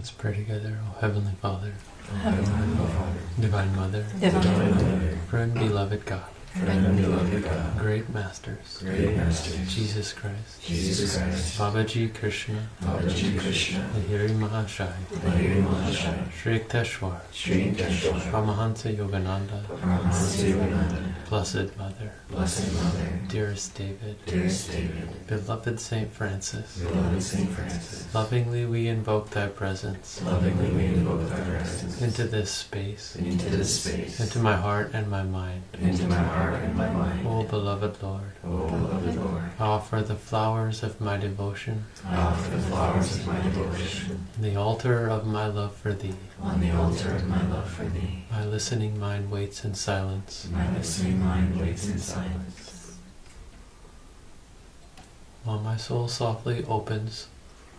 Let's pray together. Oh Heavenly Father, Divine Mother, friend, beloved God, great Masters, Jesus Christ, Babaji Krishna, Lahiri Mahashai, Shri Yukteswar, Paramahansa Yogananda, Blessed Mother, dearest David, beloved Saint Francis, lovingly we invoke thy presence into this space, into my heart and my mind. O beloved Lord, I offer the flowers of my devotion on the altar of my love for thee. My listening mind waits in silence. While my soul softly opens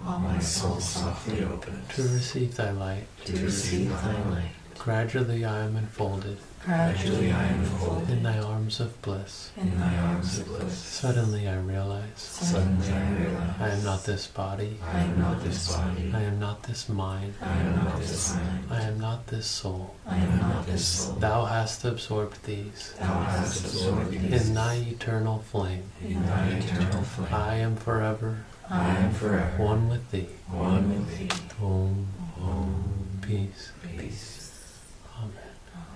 to receive thy light, gradually I am enfolded in thy arms of bliss. Suddenly I realize I am not this body, I am not this mind, I am not this soul. Thou hast absorbed these in thy eternal flame. I am forever one with thee. Om, peace. Amen.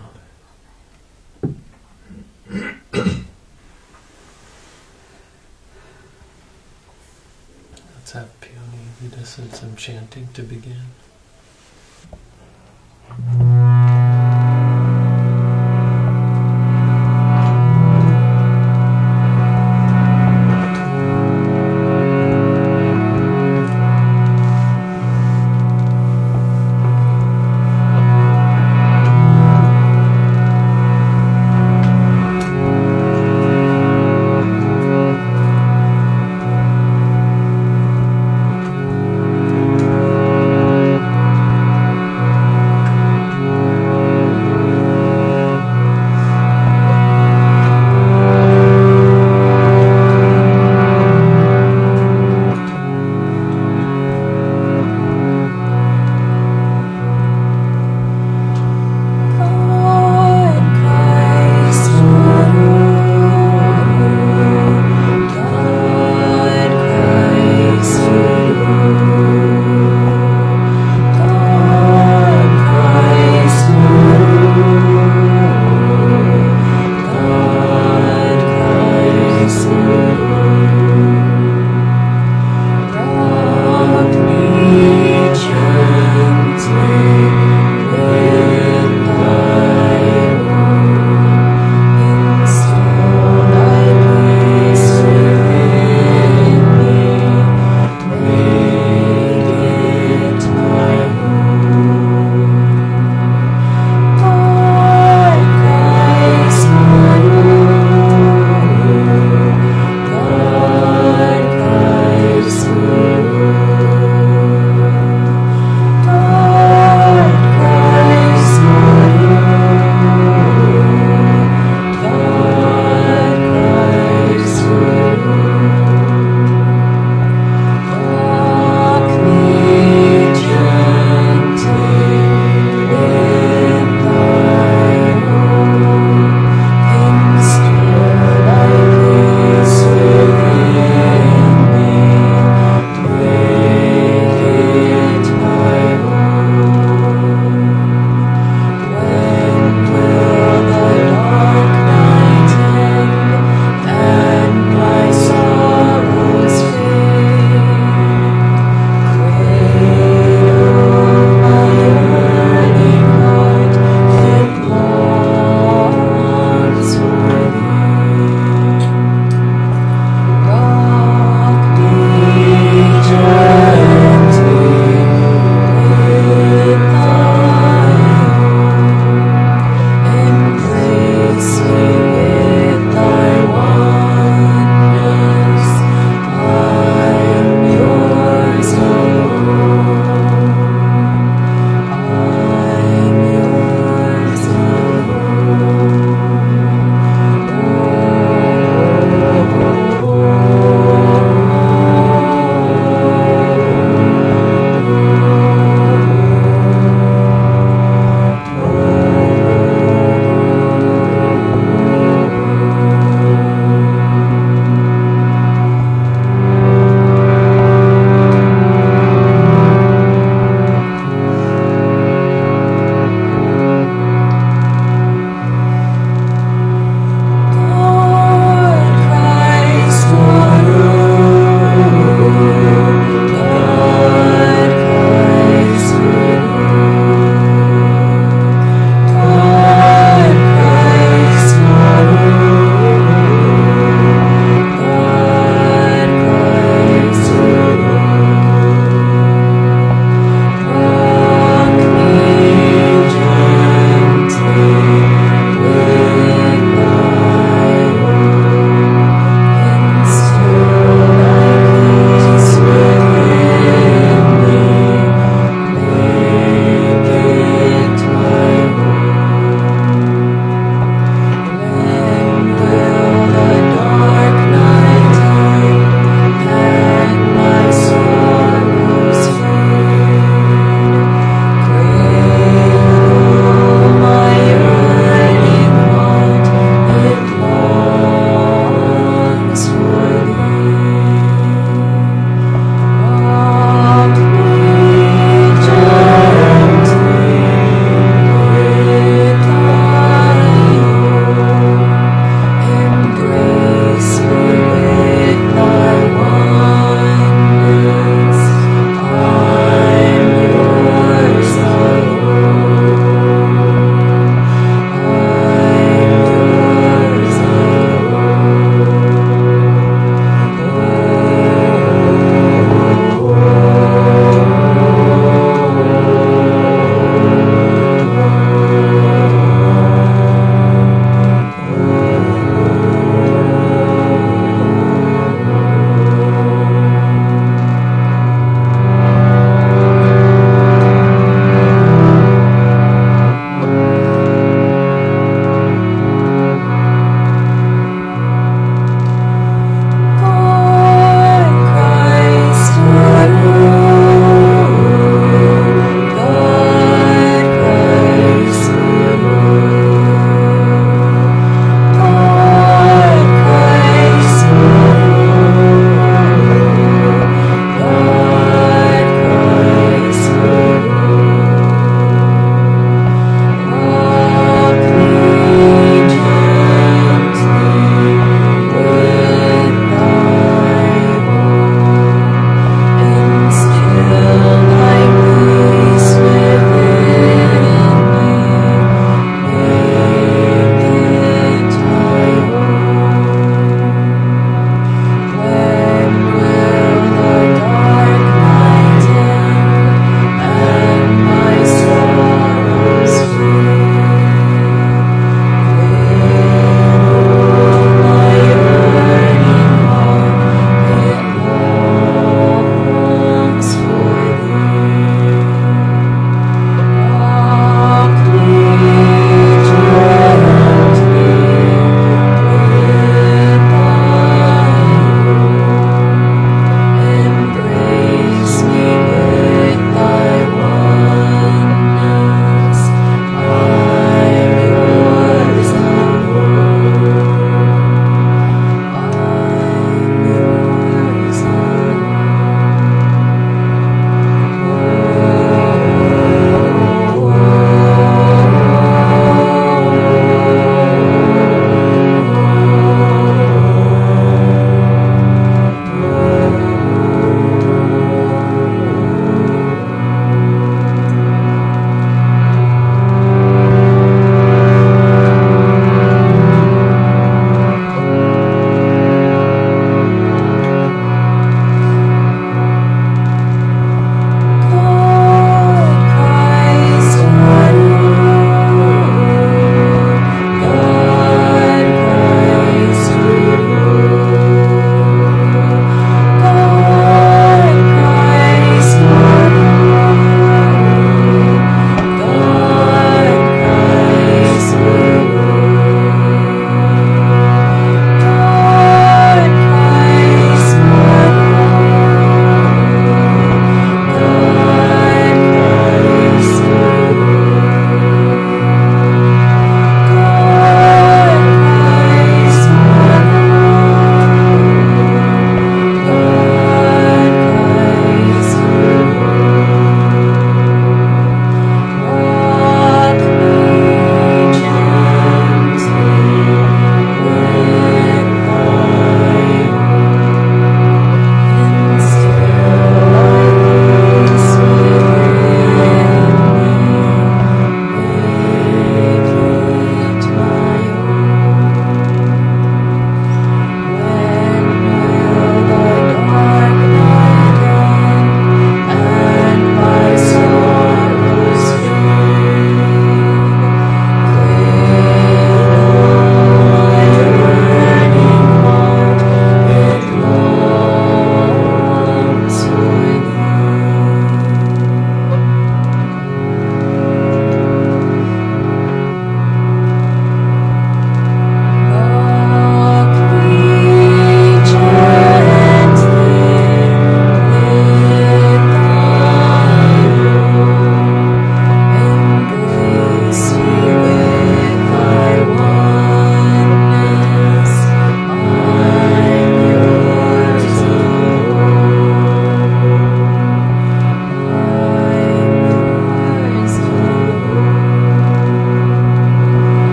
Let's have Peony lead us in some chanting to begin.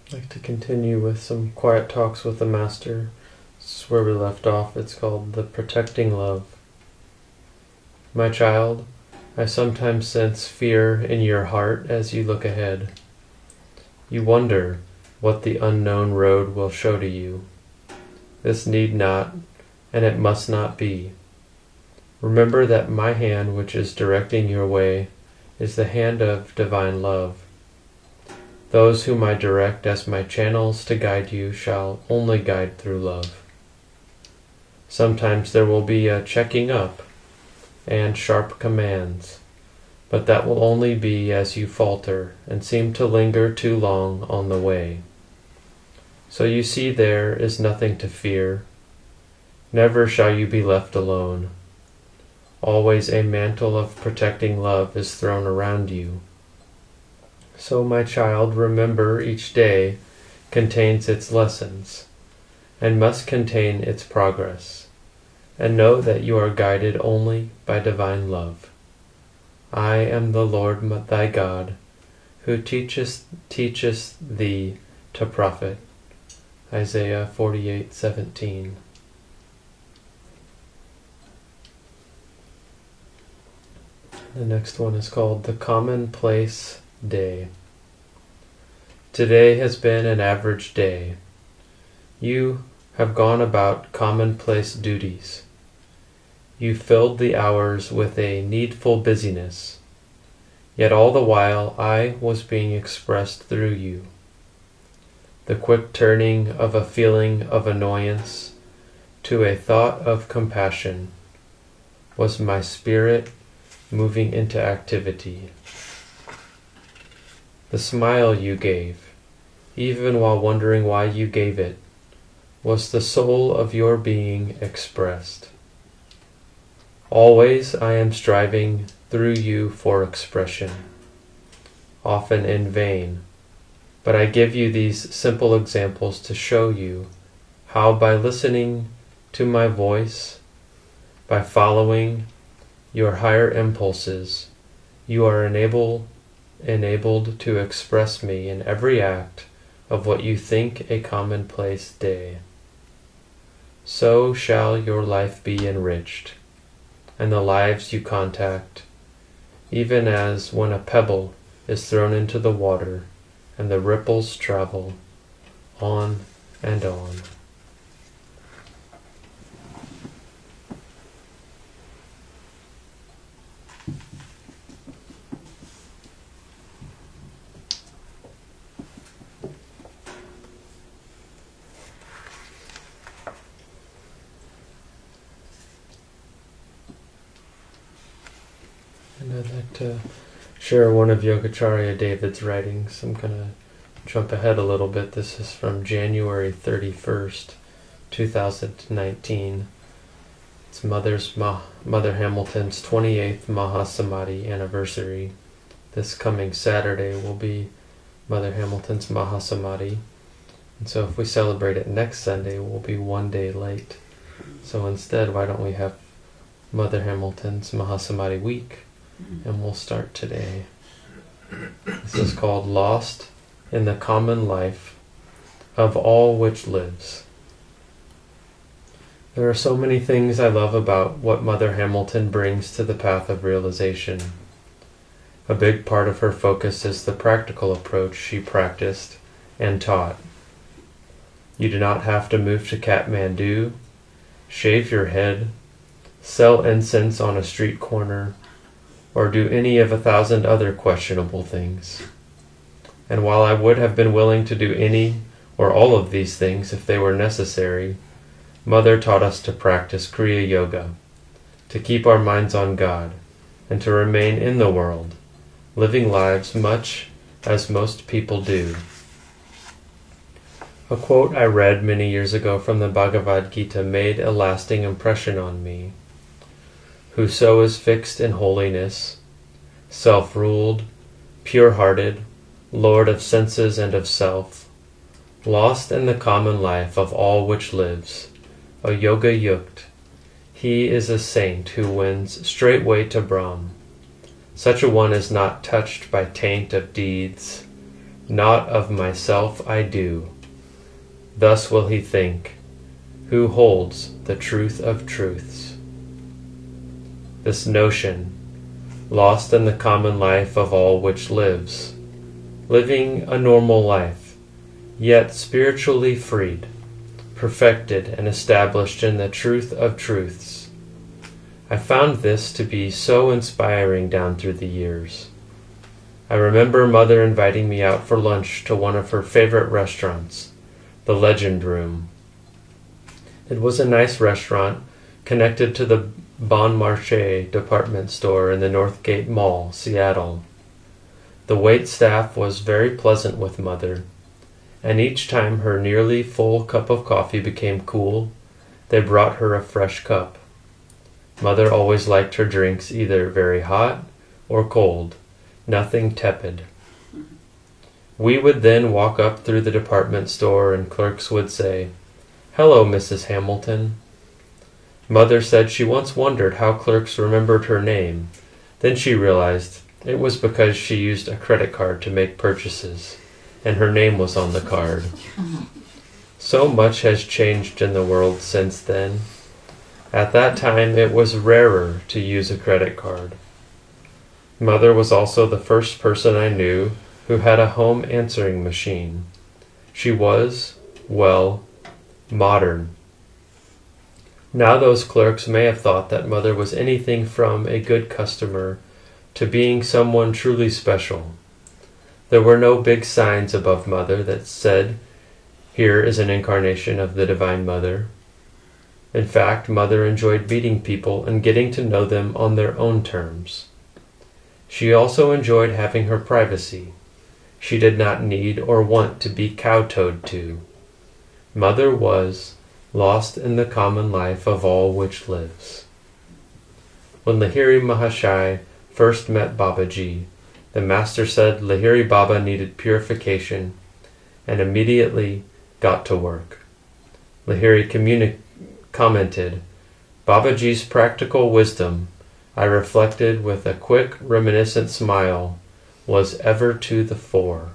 I'd like to continue with some quiet talks with the Master. This is where we left off. It's called The Protecting Love. My child, I sometimes sense fear in your heart as you look ahead. You wonder what the unknown road will show to you. This need not, and it must not be. Remember that my hand which is directing your way is the hand of divine love. Those whom I direct as my channels to guide you shall only guide through love. Sometimes there will be a checking up and sharp commands, but that will only be as you falter and seem to linger too long on the way. So you see there is nothing to fear. Never shall you be left alone. Always a mantle of protecting love is thrown around you. So, my child, remember each day contains its lessons and must contain its progress, and know that you are guided only by divine love. I am the Lord thy God, who teacheth thee to profit. Isaiah 48:17. The next one is called The Commonplace Day. Today has been an average day. You have gone about commonplace duties. You filled the hours with a needful busyness, yet all the while I was being expressed through you. The quick turning of a feeling of annoyance to a thought of compassion was my spirit moving into activity. The smile you gave, even while wondering why you gave it, was the soul of your being expressed. Always I am striving through you for expression, often in vain, but I give you these simple examples to show you how by listening to my voice, by following your higher impulses, you are enabled to express me in every act of what you think a commonplace day. So shall your life be enriched, and the lives you contact, even as when a pebble is thrown into the water and the ripples travel on and on. And I'd like to share one of Yogacharya David's writings. I'm going to jump ahead a little bit. This is from January 31st, 2019. It's Mother Hamilton's 28th Mahasamadhi anniversary. This coming Saturday will be Mother Hamilton's Mahasamadhi. And so if we celebrate it next Sunday, we'll be one day late. So instead, why don't we have Mother Hamilton's Mahasamadhi week? And we'll start today. This is called Lost in the Common Life of All Which Lives. There are so many things I love about what Mother Hamilton brings to the path of realization. A big part of her focus is the practical approach she practiced and taught. You do not have to move to Kathmandu, shave your head, sell incense on a street corner, or do any of 1,000 other questionable things. And while I would have been willing to do any or all of these things if they were necessary, Mother taught us to practice Kriya Yoga, to keep our minds on God, and to remain in the world, living lives much as most people do. A quote I read many years ago from the Bhagavad Gita made a lasting impression on me. Whoso is fixed in holiness, self-ruled, pure-hearted, Lord of senses and of self, lost in the common life of all which lives, a yoga yukt, he is a saint who wins straightway to Brahm. Such a one is not touched by taint of deeds, Not of myself I do. Thus will he think, who holds the truth of truths. This notion, lost in the common life of all which lives, living a normal life, yet spiritually freed, perfected and established in the truth of truths. I found this to be so inspiring down through the years. I remember Mother inviting me out for lunch to one of her favorite restaurants, the Legend Room. It was a nice restaurant connected to the Bon Marché department store in the Northgate Mall, Seattle. The wait staff was very pleasant with Mother, and each time her nearly full cup of coffee became cool, they brought her a fresh cup. Mother always liked her drinks either very hot or cold, nothing tepid. We would then walk up through the department store and clerks would say, "Hello, Mrs. Hamilton." Mother said she once wondered how clerks remembered her name. Then she realized it was because she used a credit card to make purchases, and her name was on the card. So much has changed in the world since then. At that time, it was rarer to use a credit card. Mother was also the first person I knew who had a home answering machine. She was, well, modern. Now those clerks may have thought that Mother was anything from a good customer to being someone truly special. There were no big signs above Mother that said, "Here is an incarnation of the Divine Mother." In fact, Mother enjoyed meeting people and getting to know them on their own terms. She also enjoyed having her privacy. She did not need or want to be kowtowed to. Mother was lost in the common life of all which lives. When Lahiri Mahashai first met Babaji, the Master said Lahiri Baba needed purification and immediately got to work. Lahiri commented, "Babaji's practical wisdom, I reflected with a quick reminiscent smile, was ever to the fore."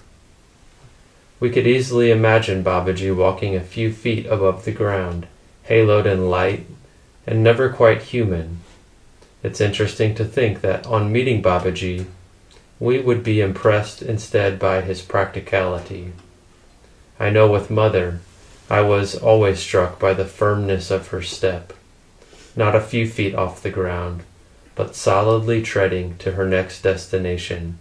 We could easily imagine Babaji walking a few feet above the ground, haloed in light, and never quite human. It's interesting to think that on meeting Babaji, we would be impressed instead by his practicality. I know with Mother, I was always struck by the firmness of her step, not a few feet off the ground, but solidly treading to her next destination.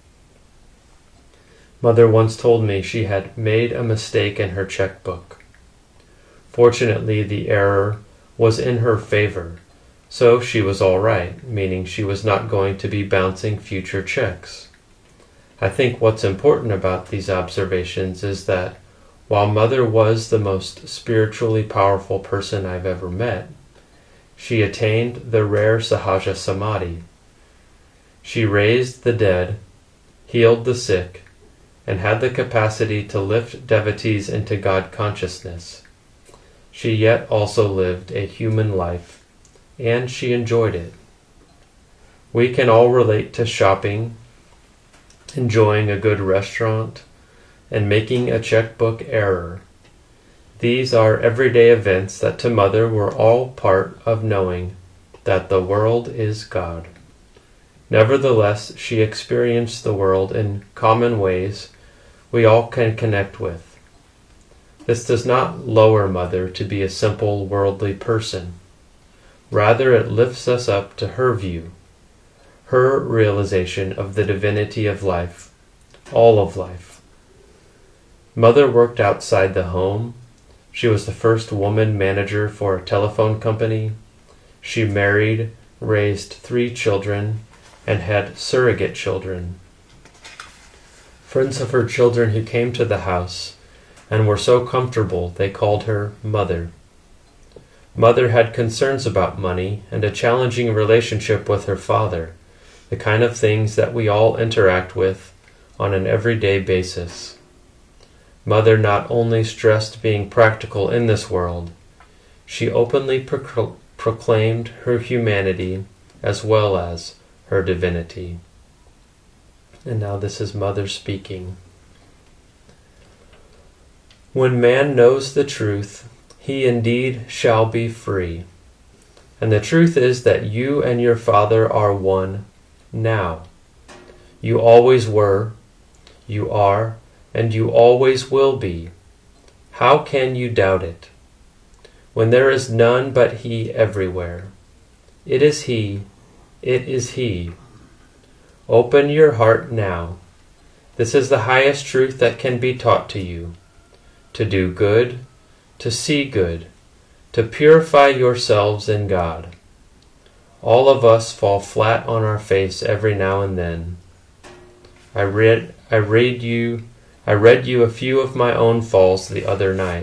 Mother once told me she had made a mistake in her checkbook. Fortunately, the error was in her favor, so she was all right, meaning she was not going to be bouncing future checks. I think what's important about these observations is that while Mother was the most spiritually powerful person I've ever met, she attained the rare Sahaja Samadhi. She raised the dead, healed the sick, and had the capacity to lift devotees into God consciousness. She yet also lived a human life, and she enjoyed it. We can all relate to shopping, enjoying a good restaurant, and making a checkbook error. These are everyday events that to Mother were all part of knowing that the world is God. Nevertheless, she experienced the world in common ways we all can connect with. This does not lower Mother to be a simple worldly person. Rather, it lifts us up to her view, her realization of the divinity of life, all of life. Mother worked outside the home. She was the first woman manager for a telephone company. She married, raised 3 children, and had surrogate children. Friends of her children who came to the house and were so comfortable they called her Mother. Mother had concerns about money and a challenging relationship with her father, the kind of things that we all interact with on an everyday basis. Mother not only stressed being practical in this world, she openly proclaimed her humanity as well as her divinity. And now this is Mother speaking. When man knows the truth, he indeed shall be free. And the truth is that you and your Father are one now. You always were, you are, and you always will be. How can you doubt it? When there is none but He everywhere. It is He, it is He. Open your heart now. This is the highest truth that can be taught to you. To do good, to see good, to purify yourselves in God. All of us fall flat on our face every now and then. I read you a few of my own falls the other night.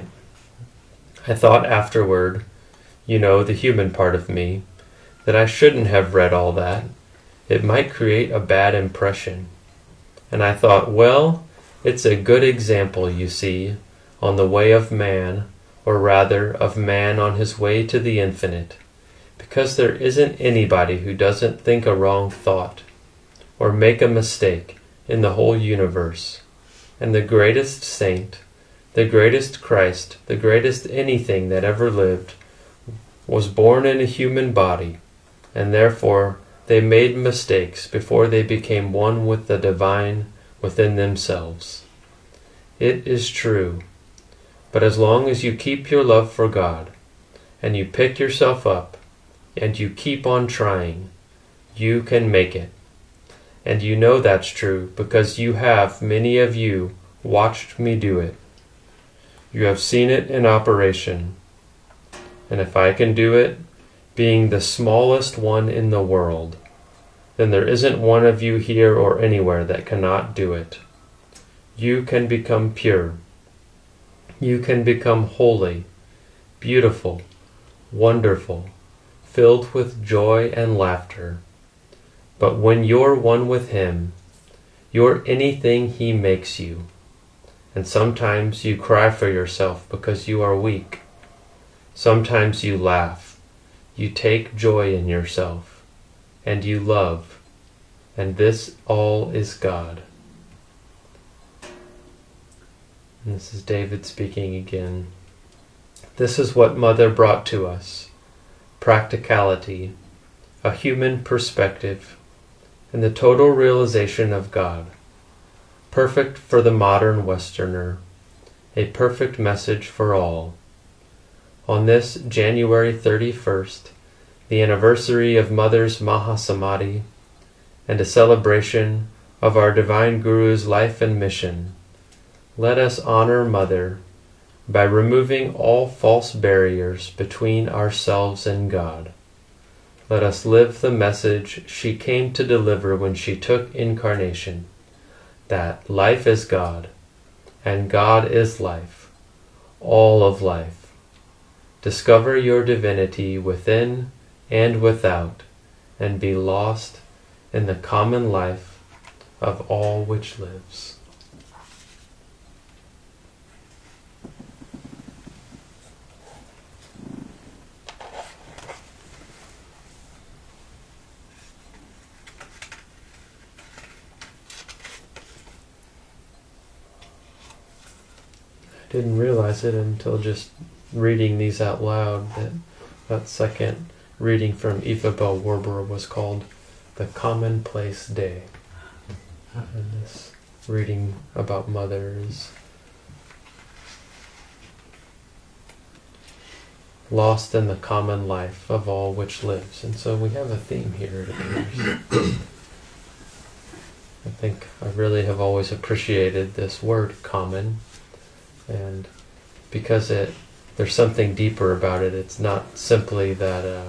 I thought afterward, you know, the human part of me, that I shouldn't have read all that. It might create a bad impression. And I thought, well, it's a good example, you see, on the way of man, or rather, of man on his way to the infinite, because there isn't anybody who doesn't think a wrong thought, or make a mistake in the whole universe. And the greatest saint, the greatest Christ, the greatest anything that ever lived, was born in a human body, and therefore they made mistakes before they became one with the divine within themselves. It is true, but as long as you keep your love for God, and you pick yourself up, and you keep on trying, you can make it. And you know that's true because you have, many of you, watched me do it. You have seen it in operation. And if I can do it, being the smallest one in the world, then there isn't one of you here or anywhere that cannot do it. You can become pure. You can become holy, beautiful, wonderful, filled with joy and laughter. But when you're one with Him, you're anything He makes you. And sometimes you cry for yourself because you are weak. Sometimes you laugh. You take joy in yourself. And you love. And this all is God. And this is David speaking again. This is what Mother brought to us. Practicality, a human perspective, and the total realization of God. Perfect for the modern Westerner, a perfect message for all. On this January 31st, the anniversary of Mother's Mahasamadhi, and a celebration of our Divine Guru's life and mission, let us honor Mother by removing all false barriers between ourselves and God. Let us live the message she came to deliver when she took incarnation, that life is God, and God is life, all of life. Discover your divinity within and without, and be lost in the common life of all which lives. Didn't realize it until just reading these out loud that second reading from Ifabel Warburg was called The Commonplace Day. And this reading about Mother is lost in the common life of all which lives. And so we have a theme here, it appears. I think I really have always appreciated this word, common. And because there's something deeper about it. It's not simply that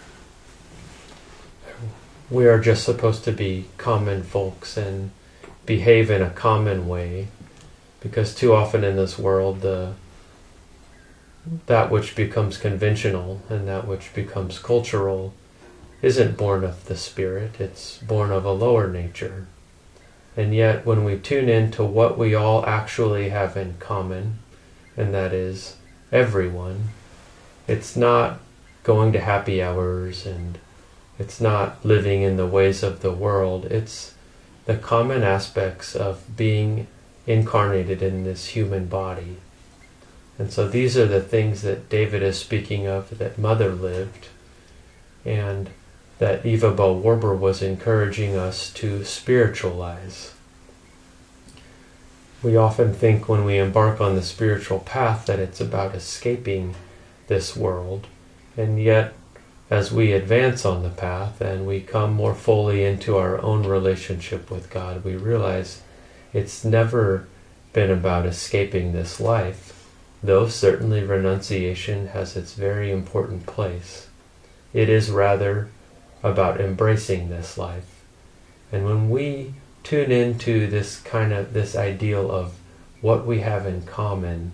we are just supposed to be common folks and behave in a common way, because too often in this world that which becomes conventional and that which becomes cultural isn't born of the Spirit, it's born of a lower nature. And yet, when we tune into what we all actually have in common, and that is everyone, it's not going to happy hours and it's not living in the ways of the world. It's the common aspects of being incarnated in this human body. And so these are the things that David is speaking of, that Mother lived, and that Eva Bell-Warber was encouraging us to spiritualize. We often think when we embark on the spiritual path that it's about escaping this world, and yet as we advance on the path and we come more fully into our own relationship with God, we realize it's never been about escaping this life, though certainly renunciation has its very important place. It is rather about embracing this life. And when we tune into this ideal of what we have in common,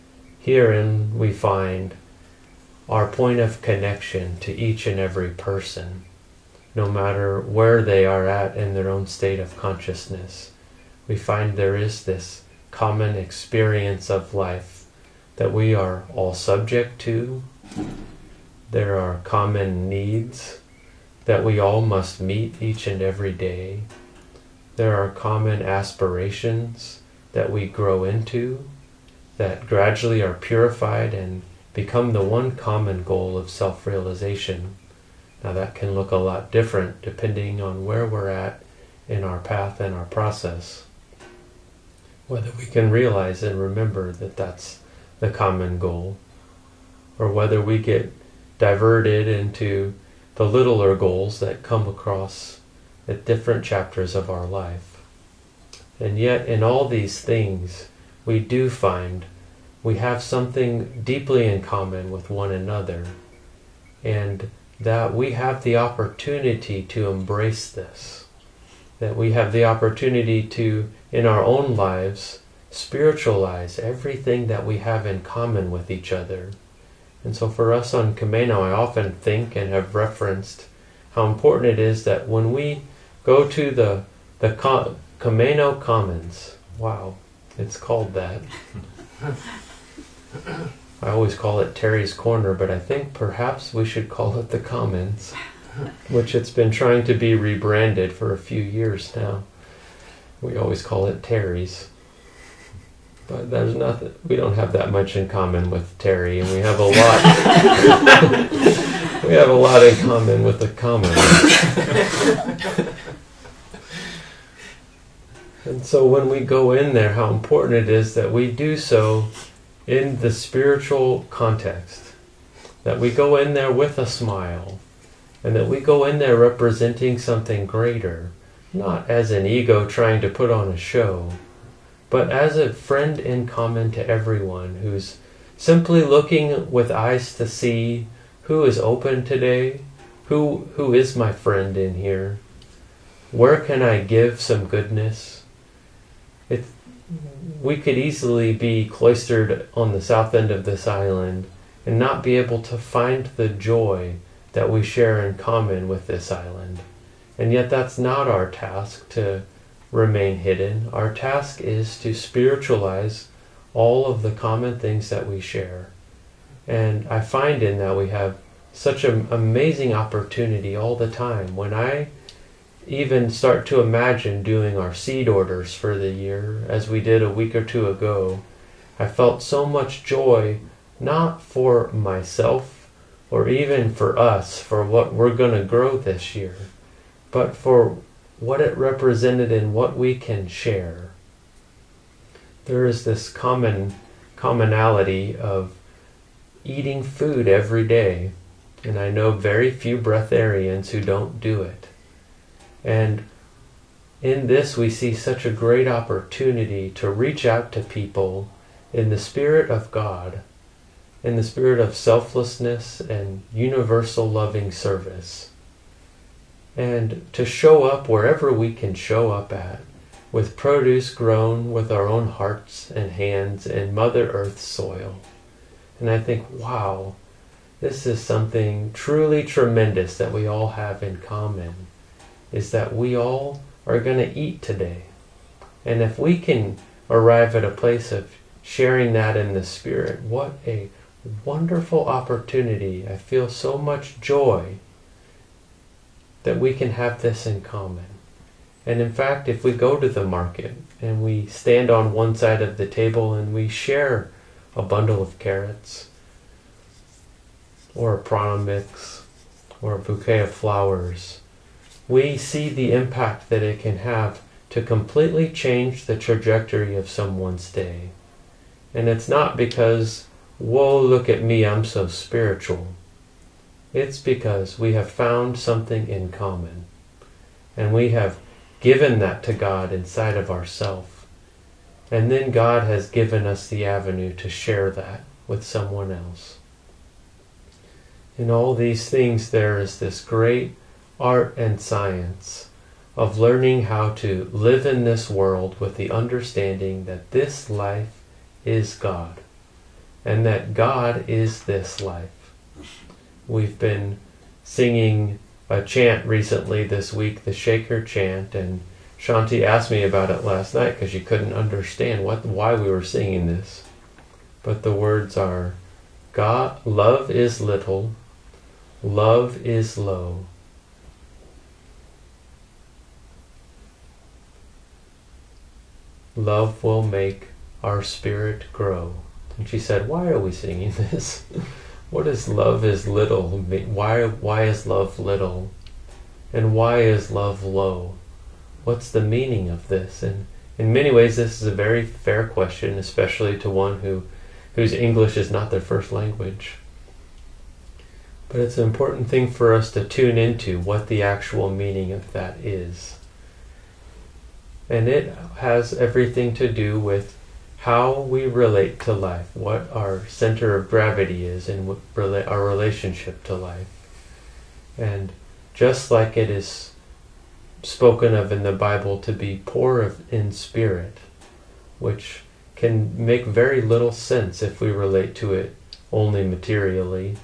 herein we find our point of connection to each and every person, no matter where they are at in their own state of consciousness. We find there is this common experience of life that we are all subject to. There are common needs that we all must meet each and every day. There are common aspirations that we grow into that gradually are purified and become the one common goal of self-realization. Now that can look a lot different depending on where we're at in our path and our process. Whether we can realize and remember that that's the common goal, or whether we get diverted into the littler goals that come across at different chapters of our life. And yet in all these things, we do find we have something deeply in common with one another, and that we have the opportunity to embrace this, that we have the opportunity to, in our own lives, spiritualize everything that we have in common with each other. And so for us on Camino, I often think and have referenced how important it is that when we go to the Camino Commons, wow, it's called that. I always call it Terry's Corner, but I think perhaps we should call it the Commons, which it's been trying to be rebranded for a few years now. We always call it Terry's. But there's nothing, we don't have that much in common with Terry, and we have a lot we have a lot in common with the Commons. And so when we go in there, how important it is that we do so in the spiritual context, that we go in there with a smile, and that we go in there representing something greater, not as an ego trying to put on a show, but as a friend in common to everyone who's simply looking with eyes to see who is open today, who is my friend in here, where can I give some goodness. We could easily be cloistered on the south end of this island and not be able to find the joy that we share in common with this island. And yet that's not our task, to remain hidden. Our task is to spiritualize all of the common things that we share. And I find in that we have such an amazing opportunity all the time. When I even start to imagine doing our seed orders for the year, as we did a week or two ago, I felt so much joy, not for myself or even for us, for what we're going to grow this year, but for what it represented and what we can share. There is this commonality of eating food every day, and I know very few breatharians who don't do it. And in this we see such a great opportunity to reach out to people in the spirit of God, in the spirit of selflessness and universal loving service, and to show up wherever we can show up at, with produce grown with our own hearts and hands in Mother Earth's soil. And I think, wow, this is something truly tremendous that we all have in common, is that we all are going to eat today. And if we can arrive at a place of sharing that in the Spirit, what a wonderful opportunity. I feel so much joy that we can have this in common. And in fact, if we go to the market and we stand on one side of the table and we share a bundle of carrots, or a prana mix, or a bouquet of flowers, we see the impact that it can have to completely change the trajectory of someone's day. And it's not because, whoa, look at me, I'm so spiritual. It's because we have found something in common. And we have given that to God inside of ourselves. And then God has given us the avenue to share that with someone else. In all these things, there is this great art and science of learning how to live in this world with the understanding that this life is God, and that God is this life. We've been singing a chant recently this week, the Shaker chant, and Shanti asked me about it last night because she couldn't understand why we were singing this. But the words are, God, love is little, love is low. Love will make our spirit grow. And she said, why are we singing this? What does love is little mean? Why is love little? And why is love low? What's the meaning of this? And in many ways, this is a very fair question, especially to one whose English is not their first language. But it's an important thing for us to tune into what the actual meaning of that is. And it has everything to do with how we relate to life, what our center of gravity is, and our relationship to life. And just like it is spoken of in the Bible to be poor in spirit, which can make very little sense if we relate to it only materially,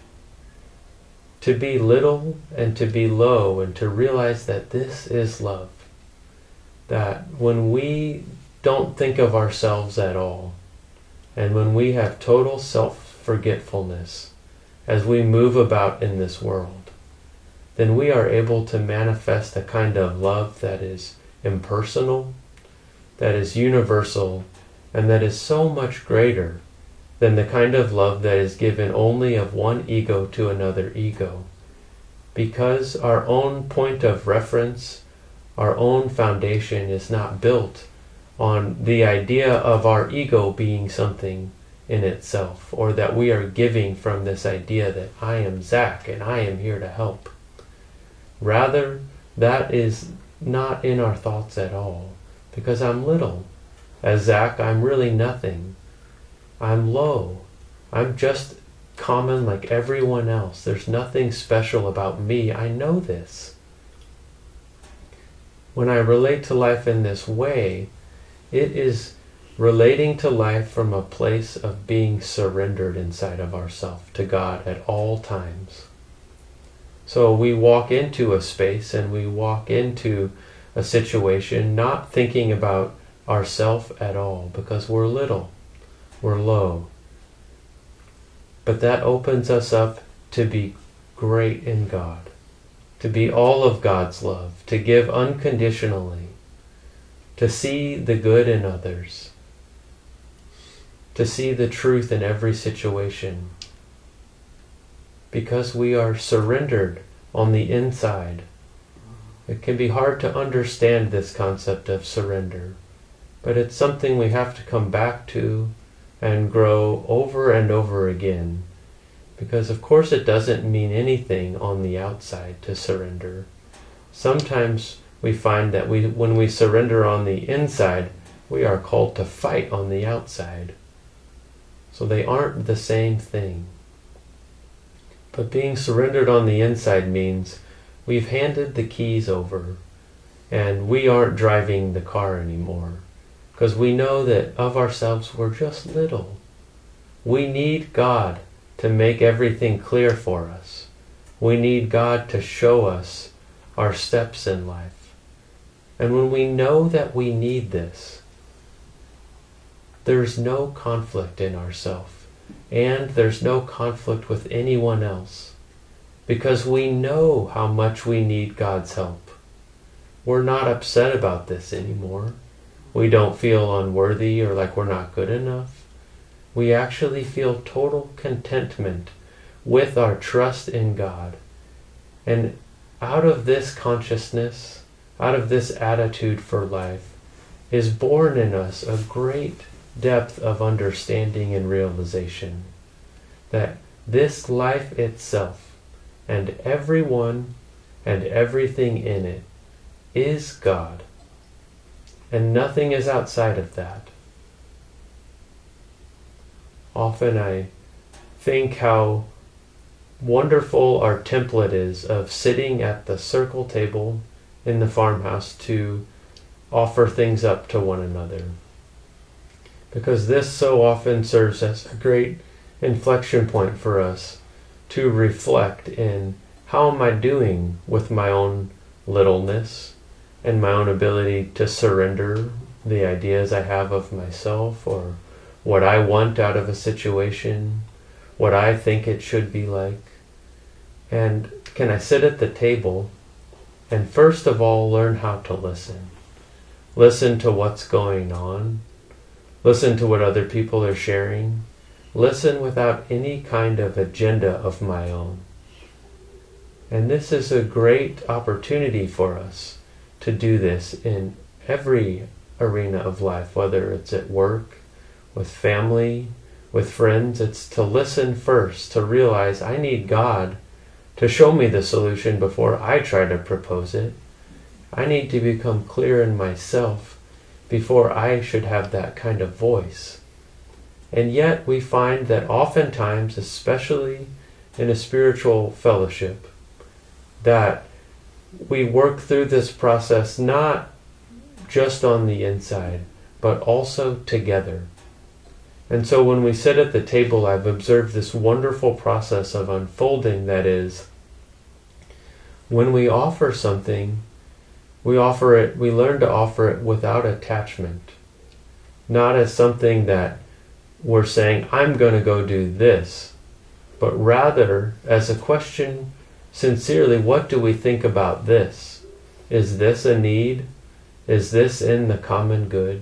to be little and to be low, and to realize that this is love. That when we don't think of ourselves at all, and when we have total self-forgetfulness as we move about in this world, then we are able to manifest a kind of love that is impersonal, that is universal, and that is so much greater than the kind of love that is given only of one ego to another ego. Because our own point of reference, our own foundation is not built on the idea of our ego being something in itself, or that we are giving from this idea that I am Zach and I am here to help. Rather, that is not in our thoughts at all, because I'm little. As Zach, I'm really nothing. I'm low. I'm just common like everyone else. There's nothing special about me. I know this. When I relate to life in this way, it is relating to life from a place of being surrendered inside of ourselves to God at all times. So we walk into a space and we walk into a situation not thinking about ourselves at all, because we're little, we're low. But that opens us up to be great in God, to be all of God's love, to give unconditionally, to see the good in others, to see the truth in every situation. Because we are surrendered on the inside. It can be hard to understand this concept of surrender, but it's something we have to come back to and grow over and over again. Because of course it doesn't mean anything on the outside to surrender. Sometimes we find that when we surrender on the inside, we are called to fight on the outside. So they aren't the same thing. But being surrendered on the inside means we've handed the keys over and we aren't driving the car anymore. Because we know that of ourselves we're just little. We need God to make everything clear for us. We need God to show us our steps in life. And when we know that we need this, there's no conflict in ourselves. And there's no conflict with anyone else. Because we know how much we need God's help. We're not upset about this anymore. We don't feel unworthy or like we're not good enough. we actually feel total contentment with our trust in God. And out of this consciousness, out of this attitude for life, is born in us a great depth of understanding and realization that this life itself and everyone and everything in it is God, and nothing is outside of that. Often I think how wonderful our template is of sitting at the circle table in the farmhouse to offer things up to one another. Because this so often serves as a great inflection point for us to reflect in how am I doing with my own littleness and my own ability to surrender the ideas I have of myself or what I want out of a situation, what I think it should be like. And can I sit at the table and first of all learn how to listen? Listen to what's going on. Listen to what other people are sharing. Listen without any kind of agenda of my own. And this is a great opportunity for us to do this in every arena of life, whether it's at work, with family, with friends. It's to listen first, to realize I need God to show me the solution before I try to propose it. I need to become clear in myself before I should have that kind of voice. And yet we find that oftentimes, especially in a spiritual fellowship, that we work through this process not just on the inside, but also together. And so when we sit at the table, I've observed this wonderful process of unfolding that is, when we offer something, we learn to offer it without attachment. Not as something that we're saying, I'm going to go do this, but rather as a question, sincerely, what do we think about this? Is this a need? Is this in the common good?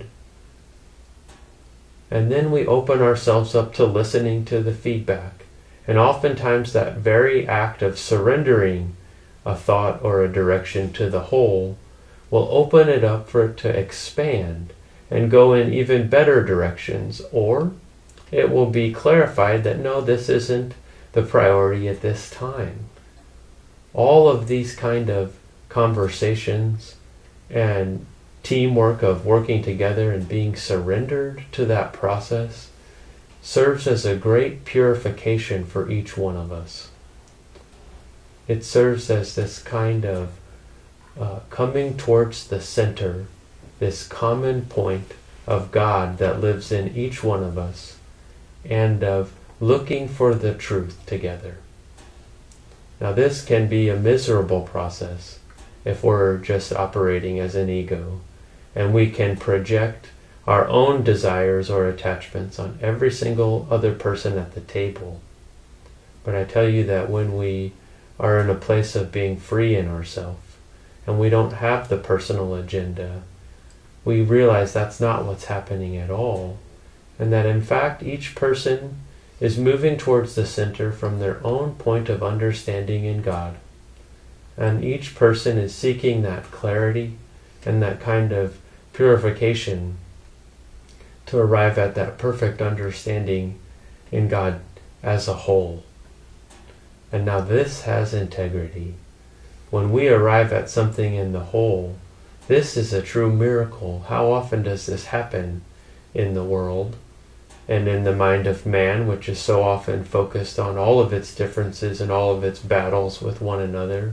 And then we open ourselves up to listening to the feedback. And oftentimes that very act of surrendering a thought or a direction to the whole will open it up for it to expand and go in even better directions. Or it will be clarified that no, this isn't the priority at this time. All of these kind of conversations and teamwork of working together and being surrendered to that process serves as a great purification for each one of us. It serves as this kind of coming towards the center, this common point of God that lives in each one of us, and of looking for the truth together. Now this can be a miserable process if we're just operating as an ego, and we can project our own desires or attachments on every single other person at the table. But I tell you that when we are in a place of being free in ourselves, and we don't have the personal agenda, we realize that's not what's happening at all, and that in fact each person is moving towards the center from their own point of understanding in God. And each person is seeking that clarity and that kind of purification to arrive at that perfect understanding in God as a whole. And now this has integrity. When we arrive at something in the whole, this is a true miracle. How often does this happen in the world and in the mind of man, which is so often focused on all of its differences and all of its battles with one another?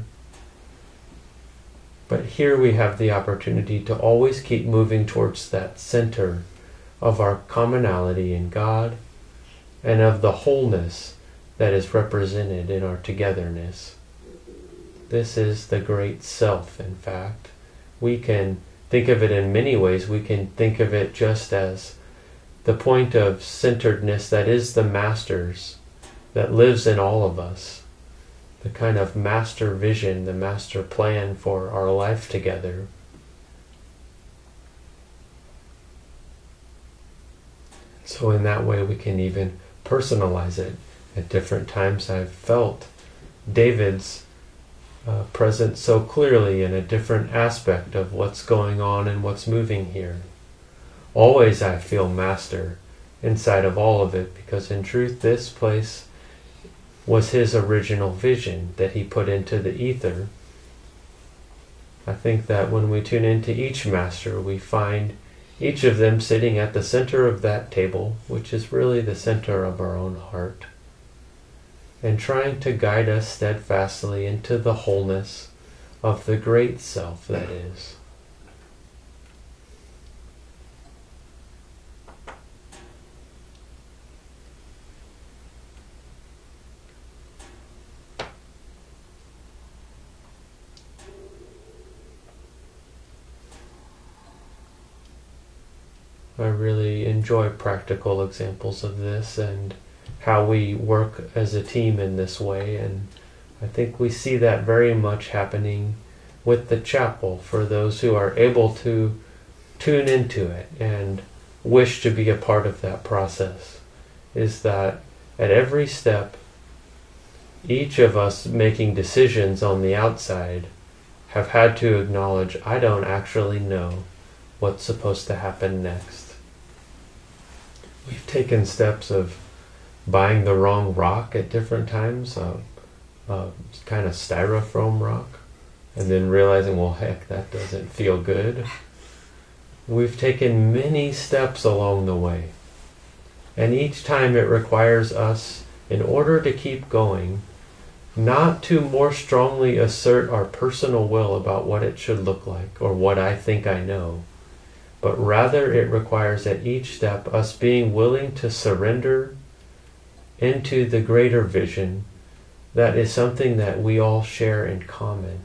But here we have the opportunity to always keep moving towards that center of our commonality in God and of the wholeness that is represented in our togetherness. This is the great self, in fact. We can think of it in many ways. We can think of it just as the point of centeredness that is the master's, that lives in all of us. The kind of master vision, the master plan for our life together. So in that way we can even personalize it. At different times I've felt David's presence so clearly in a different aspect of what's going on and what's moving here. Always I feel Master inside of all of it, because in truth this place was his original vision that he put into the ether. I think that when we tune into each Master, we find each of them sitting at the center of that table, which is really the center of our own heart, and trying to guide us steadfastly into the wholeness of the great self that is. I really enjoy practical examples of this and how we work as a team in this way, and I think we see that very much happening with the chapel for those who are able to tune into it and wish to be a part of that process, is that at every step, each of us making decisions on the outside have had to acknowledge, I don't actually know what's supposed to happen next. We've taken steps of buying the wrong rock at different times, kind of styrofoam rock, and then realizing, well, heck, that doesn't feel good. We've taken many steps along the way, and each time it requires us, in order to keep going, not to more strongly assert our personal will about what it should look like or what I think I know, but rather it requires at each step us being willing to surrender into the greater vision that is something that we all share in common.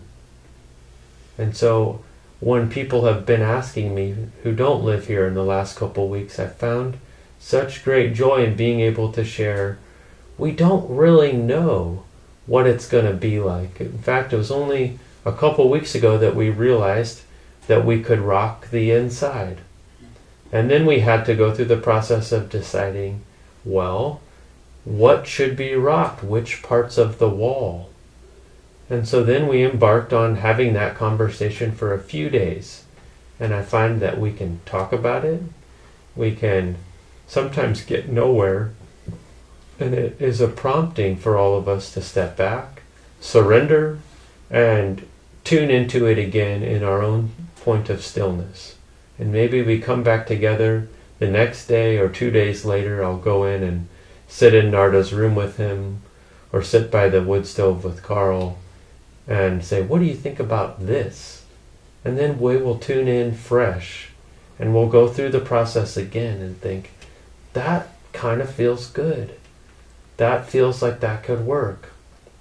And so when people have been asking me who don't live here in the last couple of weeks, I've found such great joy in being able to share, we don't really know what it's going to be like. In fact, it was only a couple weeks ago that we realized that we could rock the inside. And then we had to go through the process of deciding, well, what should be rocked? Which parts of the wall? And so then we embarked on having that conversation for a few days. And I find that we can talk about it. We can sometimes get nowhere. And it is a prompting for all of us to step back, surrender, and tune into it again in our own point of stillness. And maybe we come back together the next day or 2 days later. I'll go in and sit in Narda's room with him, or sit by the wood stove with Carl and say, what do you think about this? And then we will tune in fresh and we'll go through the process again and think, that kind of feels good. That feels like that could work.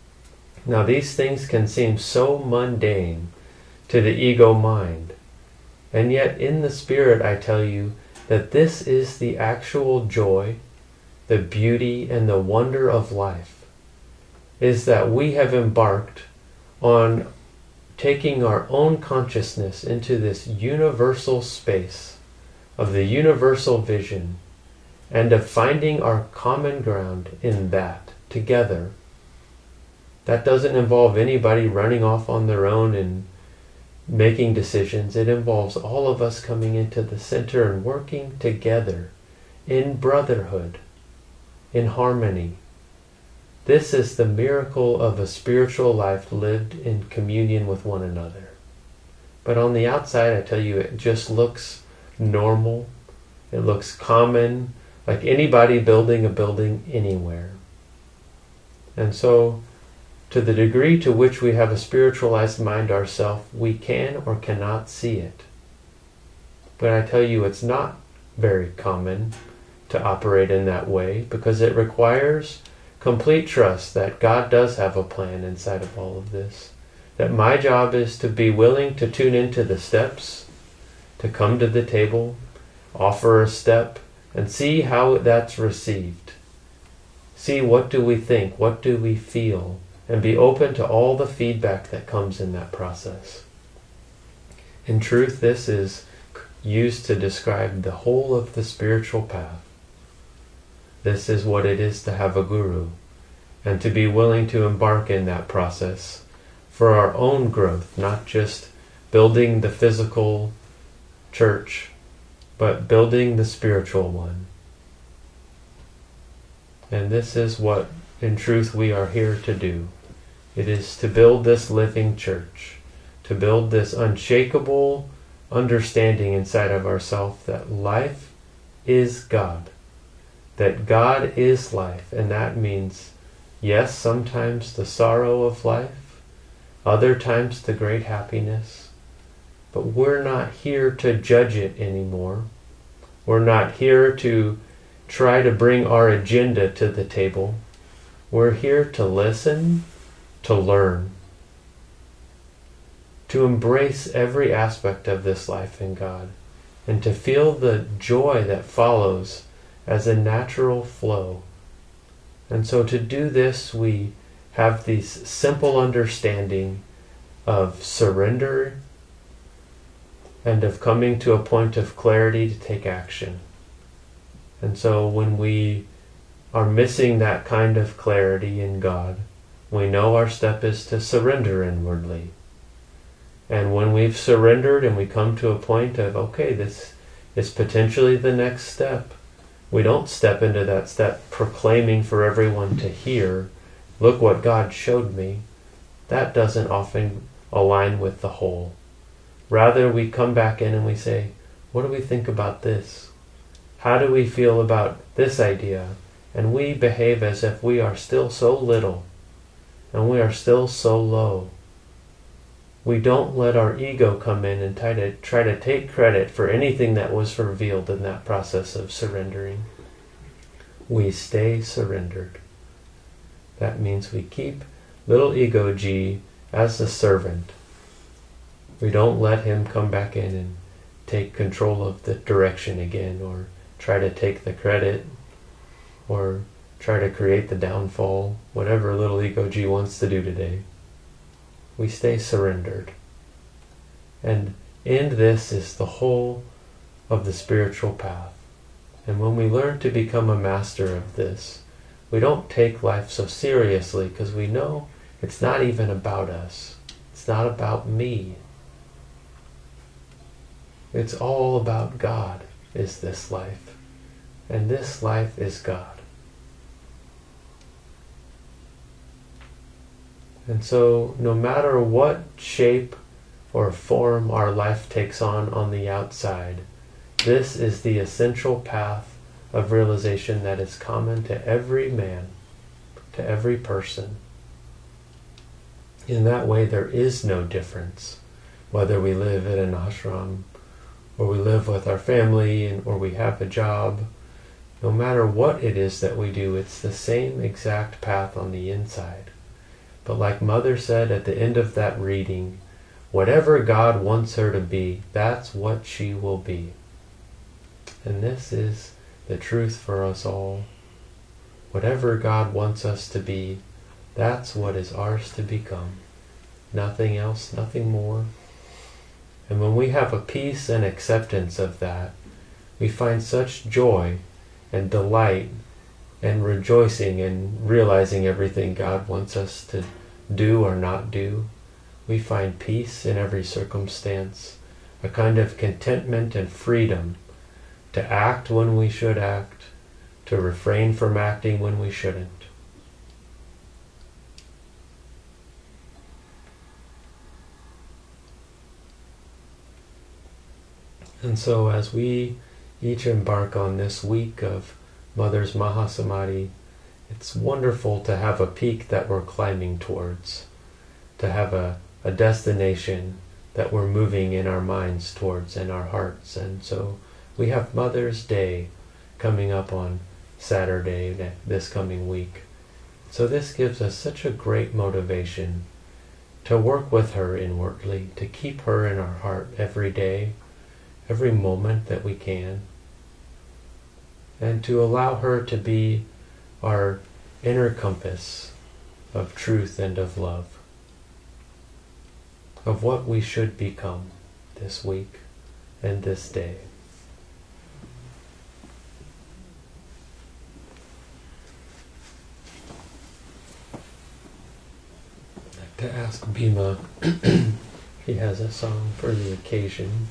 Now these things can seem so mundane to the ego mind. And yet in the spirit I tell you that this is the actual joy, the beauty, and the wonder of life, is that we have embarked on taking our own consciousness into this universal space of the universal vision, and of finding our common ground in that together. That doesn't involve anybody running off on their own and making decisions. It involves all of us coming into the center and working together in brotherhood, in harmony. This is the miracle of a spiritual life lived in communion with one another. But on the outside, I tell you, it just looks normal. It looks common, like anybody building a building anywhere. And so, to the degree to which we have a spiritualized mind ourselves, we can or cannot see it. But I tell you, it's not very common to operate in that way, because it requires complete trust that God does have a plan inside of all of this. That my job is to be willing to tune into the steps, to come to the table, offer a step, and see how that's received. See, what do we think? What do we feel? And be open to all the feedback that comes in that process. In truth, this is used to describe the whole of the spiritual path. this is what it is to have a guru, and to be willing to embark in that process for our own growth, not just building the physical church, but building the spiritual one. And this is what, in truth, we are here to do. It is to build this living church, to build this unshakable understanding inside of ourselves that life is God, that God is life, and that means, yes, sometimes the sorrow of life, other times the great happiness, but we're not here to judge it anymore. We're not here to try to bring our agenda to the table. We're here to listen, to learn, to embrace every aspect of this life in God, and to feel the joy that follows as a natural flow. And so to do this, we have this simple understanding of surrender and of coming to a point of clarity to take action. And so when we are missing that kind of clarity in God, we know our step is to surrender inwardly. And when we've surrendered and we come to a point of, okay, this is potentially the next step, we don't step into that step proclaiming for everyone to hear, look what God showed me. That doesn't often align with the whole. Rather, we come back in and we say, what do we think about this? How do we feel about this idea? And we behave as if we are still so little and we are still so low. We don't let our ego come in and try to take credit for anything that was revealed in that process of surrendering. We stay surrendered. That means we keep little ego G as the servant. We don't let him come back in and take control of the direction again, or try to take the credit, or try to create the downfall, whatever little ego G wants to do today. We stay surrendered. And in this is the whole of the spiritual path. And when we learn to become a master of this, we don't take life so seriously because we know it's not even about us. It's not about me. It's all about God is this life. And this life is God. And so no matter what shape or form our life takes on the outside, this is the essential path of realization that is common to every man, to every person. In that way, there is no difference, whether we live in an ashram, or we live with our family, or we have a job. No matter what it is that we do, it's the same exact path on the inside. But like Mother said at the end of that reading, whatever God wants her to be, that's what she will be. And this is the truth for us all. Whatever God wants us to be, that's what is ours to become. Nothing else, nothing more. And when we have a peace and acceptance of that, we find such joy and delight and rejoicing in realizing everything God wants us to do or not do. We find peace in every circumstance, a kind of contentment and freedom to act when we should act, to refrain from acting when we shouldn't. And so as we each embark on this week of Mother's Mahasamadhi, it's wonderful to have a peak that we're climbing towards, to have a destination that we're moving in our minds towards and our hearts. And so we have Mother's Day coming up on Saturday this coming week. So this gives us such a great motivation to work with her inwardly, to keep her in our heart every day, every moment that we can, and to allow her to be our inner compass of truth and of love, of what we should become this week and this day. to ask Bhima if he has a song for the occasion.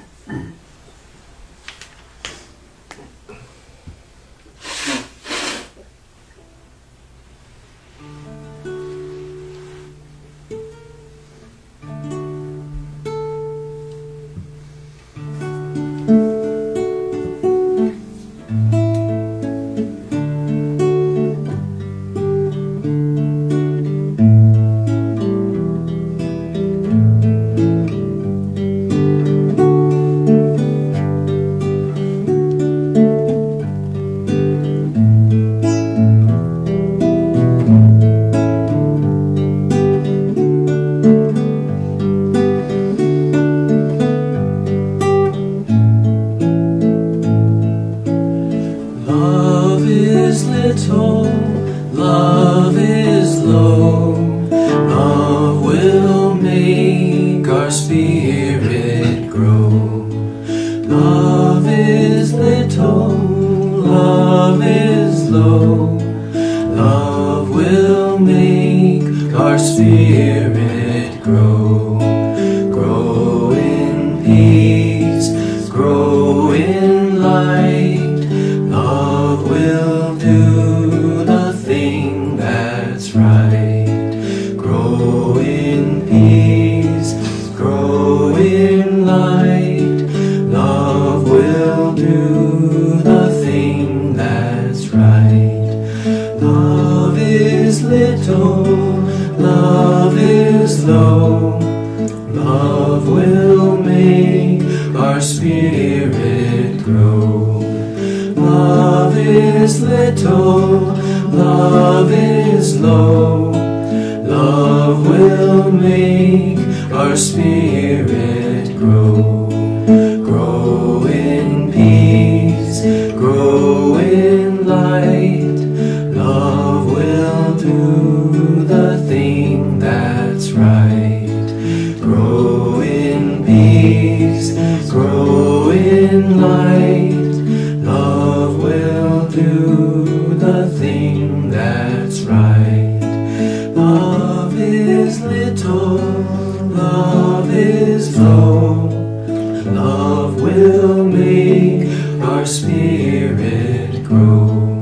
Love is low, love will make our spirit grow. Love is little, love is low, love will make our spirit grow. Grow in peace, grow in light, love will do the thing that's right. Grow in peace, grow in light, love will do the thing that's right. Love is little, love is low, love will make our spirit grow. Love is little, love is low, love will make our spirit grow. Grow in peace, grow in light, love will do the thing that's right. Grow in peace, grow in light, love will do the thing that's right. Love is little, love is low, love will make our spirit grow.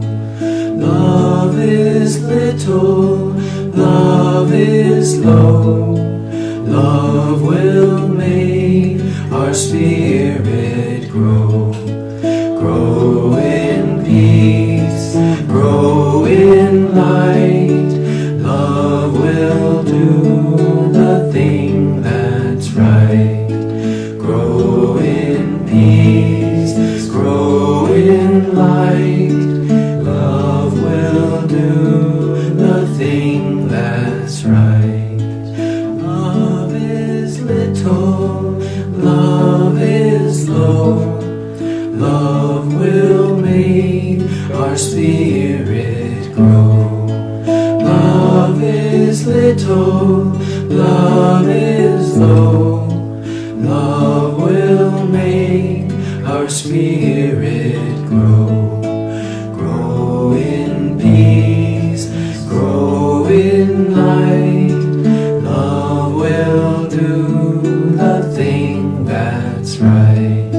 Love is little, love is low, love will make our spirit grow. Grow in peace, grow in light, love will do the thing that's right. Grow in peace, grow in light, love will do the thing that's right. Love is little, love is low, love will make our spirit grow. Love is little, love is low, love will make our spirit grow. Grow in peace, grow in light, love will do the thing that's right.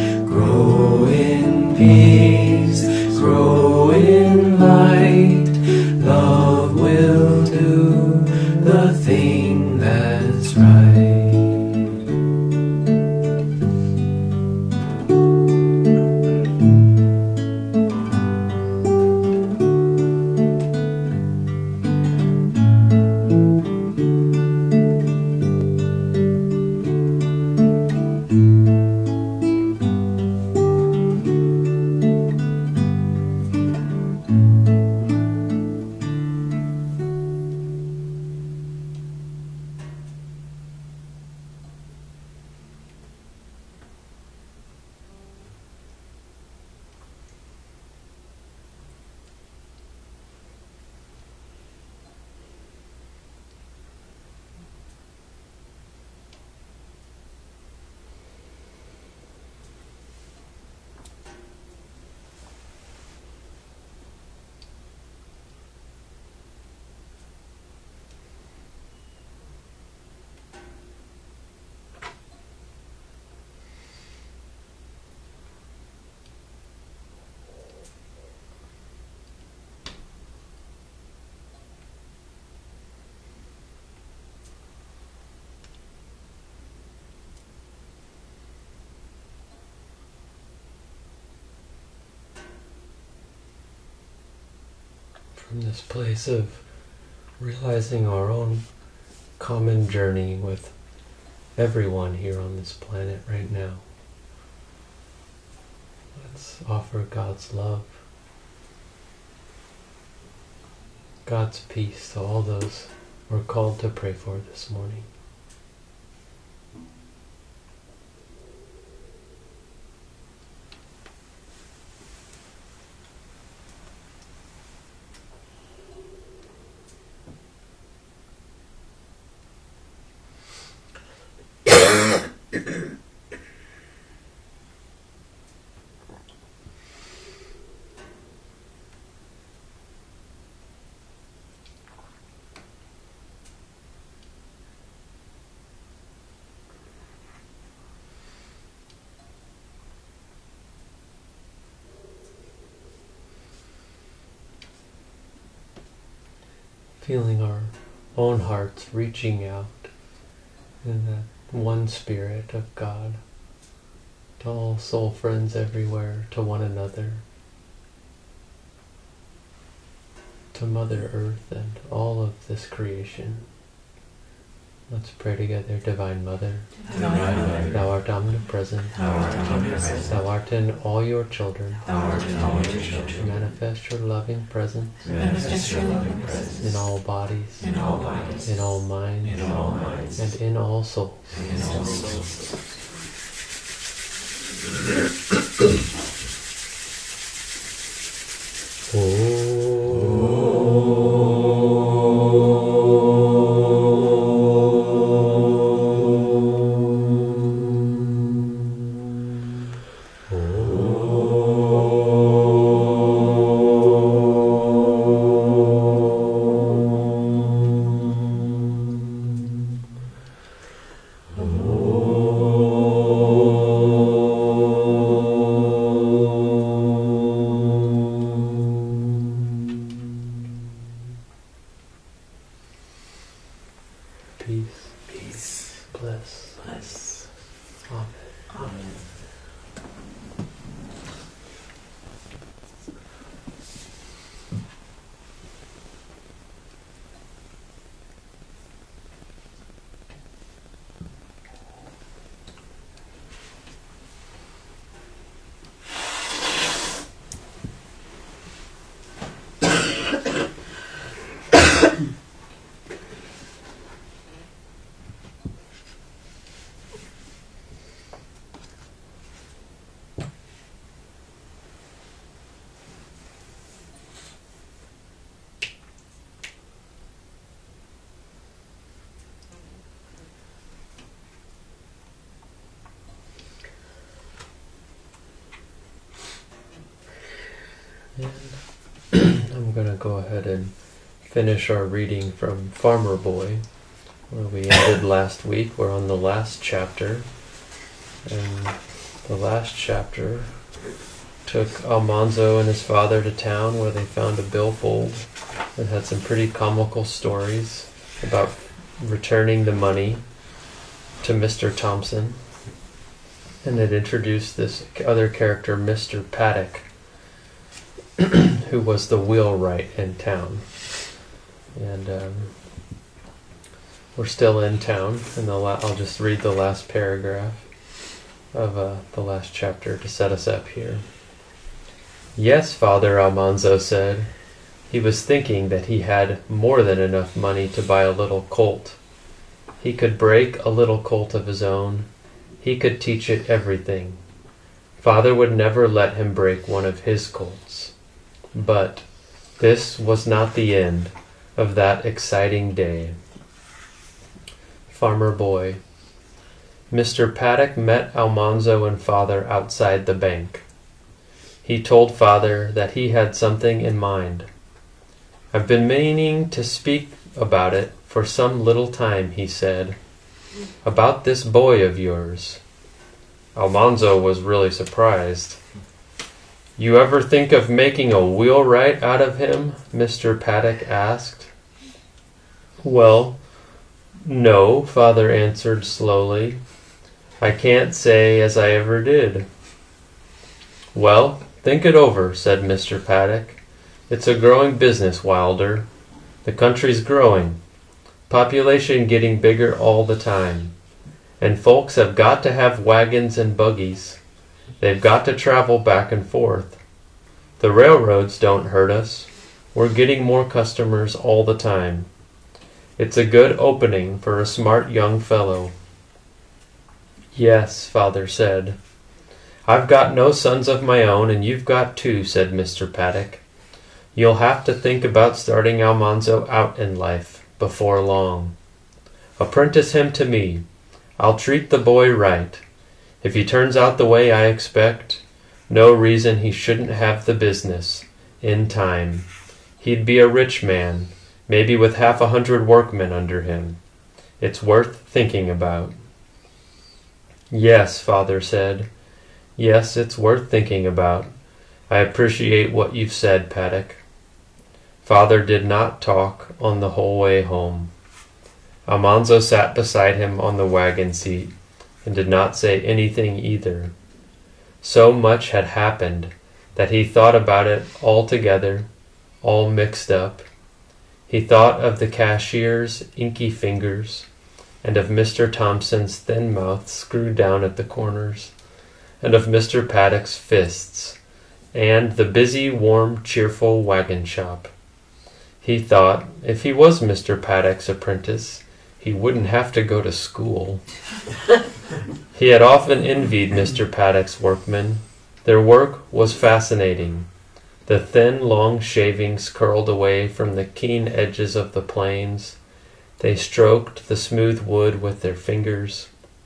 Grow in peace, grow in light, love will do the thing that's right. From this place of realizing our own common journey with everyone here on this planet right now. Let's offer God's love, God's peace to all those we're called to pray for this morning. Feeling our own hearts reaching out in that one spirit of God to all soul friends everywhere, to one another, to Mother Earth and all of this creation. Let's pray together. Divine Mother, Thou art omnipresent, Thou art in all your children, manifest your loving presence in all bodies, in all minds, and in all souls. Peace, bliss. Amen. And I'm going to go ahead and finish our reading from Farmer Boy, where we ended last week. We're on the last chapter, and the last chapter took Almanzo and his father to town, where they found a billfold that had some pretty comical stories about returning the money to Mr. Thompson, and it introduced this other character, Mr. Paddock, who was the wheelwright in town. And we're still in town, and I'll just read the last paragraph of the last chapter to set us up here. Yes, Father, Almanzo said. He was thinking that he had more than enough money to buy a little colt. He could break a little colt of his own. He could teach it everything. Father would never let him break one of his colts. But this was not the end of that exciting day. Farmer Boy. Mr. Paddock met Almanzo and Father outside the bank. He told Father that he had something in mind. I've been meaning to speak about it for some little time, he said. About this boy of yours. Almanzo was really surprised. You ever think of making a wheelwright out of him? Mr. Paddock asked. Well, no, Father answered slowly. I can't say as I ever did. Well, think it over, said Mr. Paddock. It's a growing business, Wilder. The country's growing. Population getting bigger all the time. And folks have got to have wagons and buggies. They've got to travel back and forth. The railroads don't hurt us. We're getting more customers all the time. It's a good opening for a smart young fellow. Yes, Father said. I've got no sons of my own, and you've got two, said Mr. Paddock. You'll have to think about starting Almanzo out in life before long. Apprentice him to me. I'll treat the boy right. If he turns out the way I expect, no reason he shouldn't have the business, in time. He'd be a rich man, maybe with 100 workmen under him. It's worth thinking about. Yes, Father said. Yes, it's worth thinking about. I appreciate what you've said, Paddock. Father did not talk on the whole way home. Almanzo sat beside him on the wagon seat and did not say anything either. So much had happened that he thought about it all together, all mixed up. He thought of the cashier's inky fingers, and of Mr. Thompson's thin mouth screwed down at the corners, and of Mr. Paddock's fists, and the busy, warm, cheerful wagon shop. He thought, if he was Mr. Paddock's apprentice, he wouldn't have to go to school. He had often envied Mr. Paddock's workmen. Their work was fascinating. The thin, long shavings curled away from the keen edges of the planes. They stroked the smooth wood with their fingers.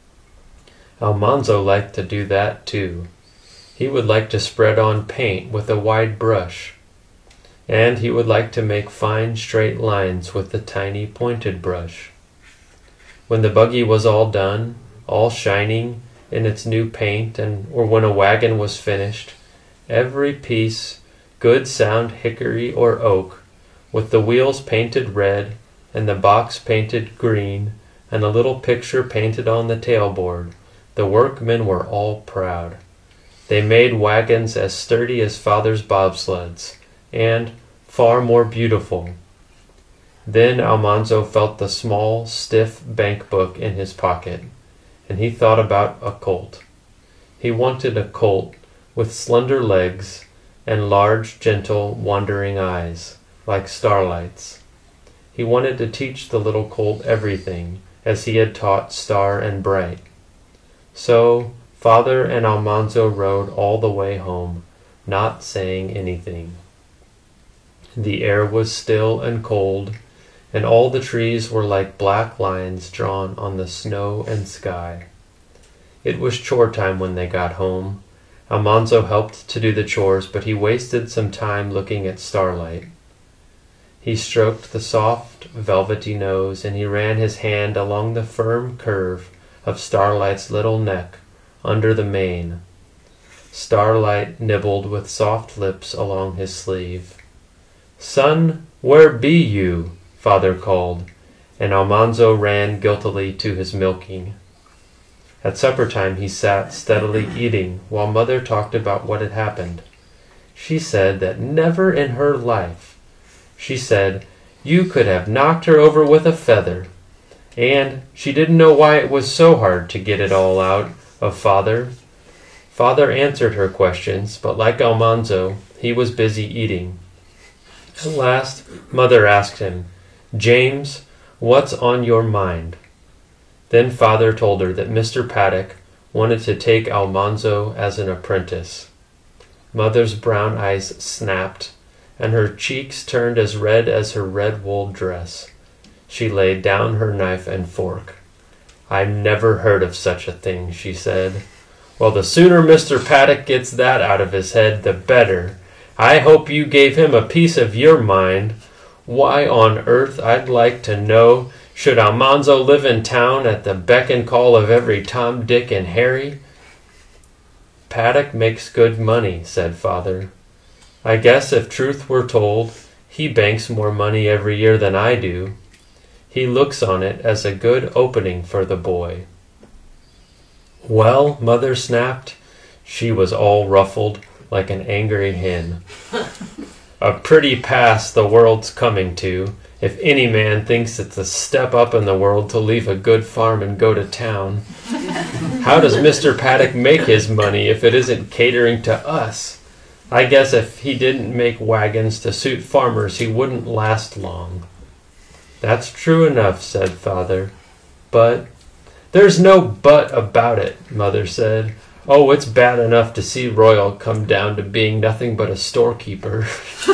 Almanzo liked to do that too. He would like to spread on paint with a wide brush, and he would like to make fine straight lines with the tiny pointed brush. When the buggy was all done, all shining in its new paint, or when a wagon was finished, every piece good sound hickory or oak, with the wheels painted red, and the box painted green, and a little picture painted on the tailboard, the workmen were all proud. They made wagons as sturdy as Father's bobsleds, and far more beautiful. Then Almanzo felt the small, stiff bank book in his pocket, and he thought about a colt. He wanted a colt with slender legs and large, gentle, wandering eyes, like starlight's. He wanted to teach the little colt everything, as he had taught Star and Bright. So Father and Almanzo rode all the way home, not saying anything. The air was still and cold, and all the trees were like black lines drawn on the snow and sky. It was chore time when they got home. Almanzo helped to do the chores, but he wasted some time looking at Starlight. He stroked the soft, velvety nose, and he ran his hand along the firm curve of Starlight's little neck under the mane. Starlight nibbled with soft lips along his sleeve. "Son, where be you?" Father called, and Almanzo ran guiltily to his milking. At supper time he sat steadily eating while Mother talked about what had happened. She said that never in her life. She said you could have knocked her over with a feather, and she didn't know why it was so hard to get it all out of Father. Father answered her questions, but like Almanzo, he was busy eating. At last, Mother asked him, "James, what's on your mind?" Then Father told her that Mr. Paddock wanted to take Almanzo as an apprentice. Mother's brown eyes snapped, and her cheeks turned as red as her red wool dress. She laid down her knife and fork. "I never heard of such a thing," she said. "Well, the sooner Mr. Paddock gets that out of his head, the better. I hope you gave him a piece of your mind. Why on earth, I'd like to know, should Almanzo live in town at the beck and call of every Tom, Dick, and Harry?" "Paddock makes good money," said Father. "I guess if truth were told, he banks more money every year than I do. He looks on it as a good opening for the boy." "Well," Mother snapped. She was all ruffled like an angry hen. A pretty pass the world's coming to, if any man thinks it's a step up in the world to leave a good farm and go to town. How does Mr. Paddock make his money if it isn't catering to us? I guess if he didn't make wagons to suit farmers, he wouldn't last long. That's true enough, said Father. But there's no but about it, Mother said. Oh, it's bad enough to see Royal come down to being nothing but a storekeeper.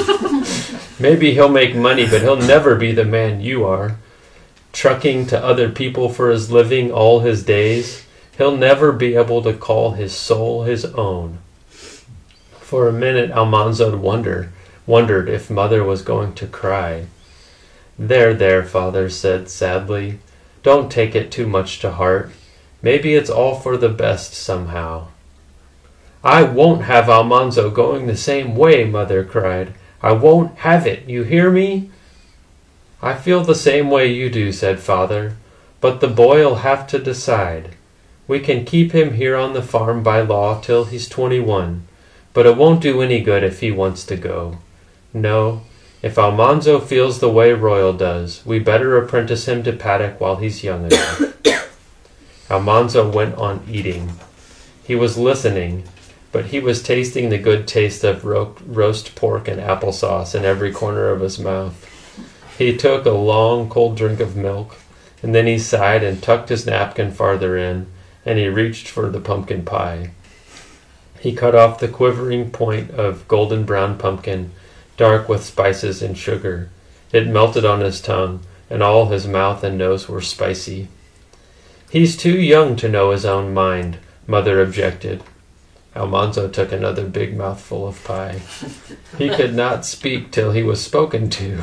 Maybe he'll make money, but he'll never be the man you are. Trucking to other people for his living all his days, he'll never be able to call his soul his own. For a minute, Almanzo wondered if Mother was going to cry. There, Father said sadly. Don't take it too much to heart. Maybe it's all for the best somehow. I won't have Almanzo going the same way, Mother cried. I won't have it, you hear me? I feel the same way you do, said Father, but the boy'll have to decide. We can keep him here on the farm by law till he's 21, but it won't do any good if he wants to go. No, if Almanzo feels the way Royal does, we better apprentice him to Paddock while he's young enough. Almanzo went on eating. He was listening, but he was tasting the good taste of roast pork and applesauce in every corner of his mouth. He took a long, cold drink of milk, and then he sighed and tucked his napkin farther in, and he reached for the pumpkin pie. He cut off the quivering point of golden brown pumpkin, dark with spices and sugar. It melted on his tongue, and all his mouth and nose were spicy. He's too young to know his own mind, Mother objected. Almanzo took another big mouthful of pie. He could not speak till he was spoken to.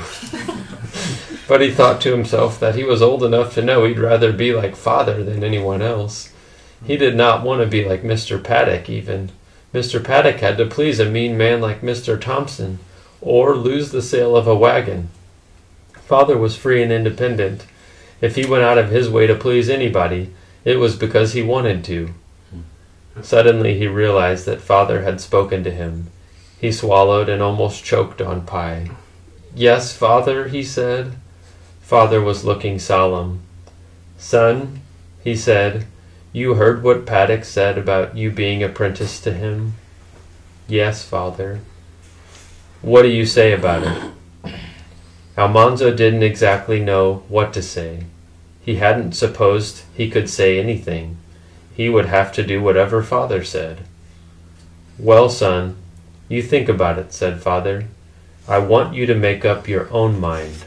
But he thought to himself that he was old enough to know he'd rather be like Father than anyone else. He did not want to be like Mr. Paddock even. Mr. Paddock had to please a mean man like Mr. Thompson, or lose the sale of a wagon. Father was free and independent. If he went out of his way to please anybody, it was because he wanted to. Suddenly he realized that Father had spoken to him. He swallowed and almost choked on pie. Yes, Father, he said. Father was looking solemn. Son, he said, you heard what Paddock said about you being apprenticed to him? Yes, Father. What do you say about it? Almanzo didn't exactly know what to say. He hadn't supposed he could say anything. He would have to do whatever Father said. Well, son, you think about it, said Father. I want you to make up your own mind.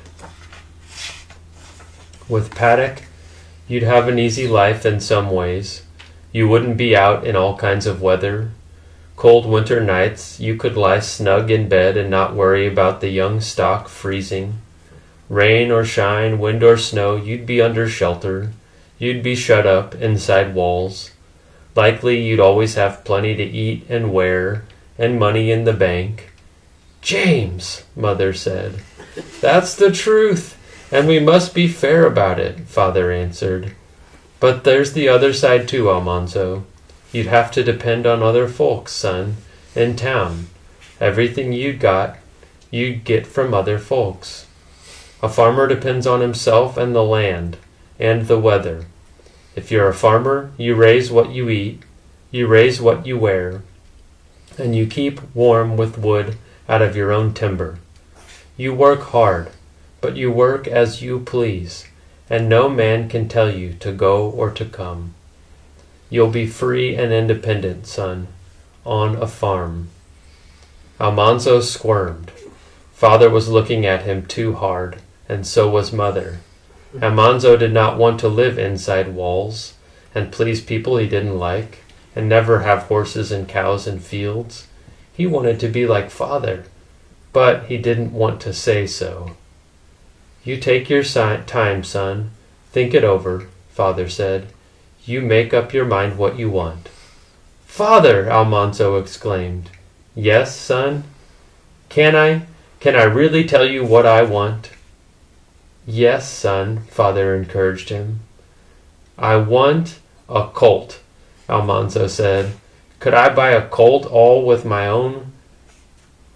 With Paddock, you'd have an easy life in some ways. You wouldn't be out in all kinds of weather. Cold winter nights, you could lie snug in bed and not worry about the young stock freezing. Rain or shine, wind or snow, you'd be under shelter. You'd be shut up inside walls. Likely you'd always have plenty to eat and wear, and money in the bank. James, Mother said. That's the truth, and we must be fair about it, Father answered. But there's the other side too, Almanzo. You'd have to depend on other folks, son, in town. Everything you'd get from other folks. A farmer depends on himself and the land, and the weather. If you're a farmer, you raise what you eat, you raise what you wear, and you keep warm with wood out of your own timber. You work hard, but you work as you please, and no man can tell you to go or to come. You'll be free and independent, son, on a farm. Almanzo squirmed. Father was looking at him too hard, and so was Mother. Almanzo did not want to live inside walls, and please people he didn't like, and never have horses and cows and fields. He wanted to be like Father, but he didn't want to say so. You take your time, son. Think it over, Father said. You make up your mind what you want. Father, Almanzo exclaimed. Yes, son? Can I really tell you what I want? Yes, son, Father encouraged him. I want a colt, Almanzo said. Could I buy a colt all with my own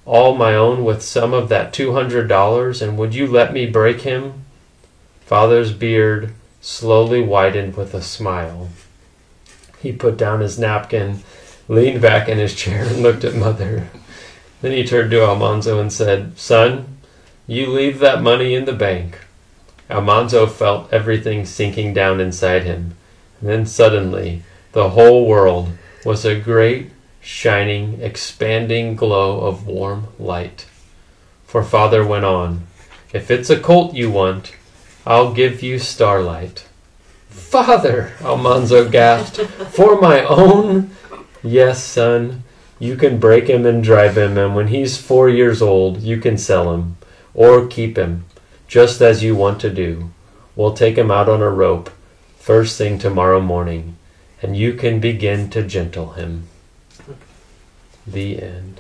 all my own with some of that $200, and would you let me break him?" Father's beard slowly widened with a smile. He put down his napkin, leaned back in his chair, and looked at Mother. Then he turned to Almanzo and said, "Son, you leave that money in the bank." Almanzo felt everything sinking down inside him. And then suddenly, the whole world was a great, shining, expanding glow of warm light. For Father went on, "If it's a colt you want, I'll give you Starlight." "Father," Almanzo gasped, "for my own?" "Yes, son. You can break him and drive him, and when he's 4 years old, you can sell him, or keep him, just as you want to do. We'll take him out on a rope, first thing tomorrow morning, and you can begin to gentle him." The end.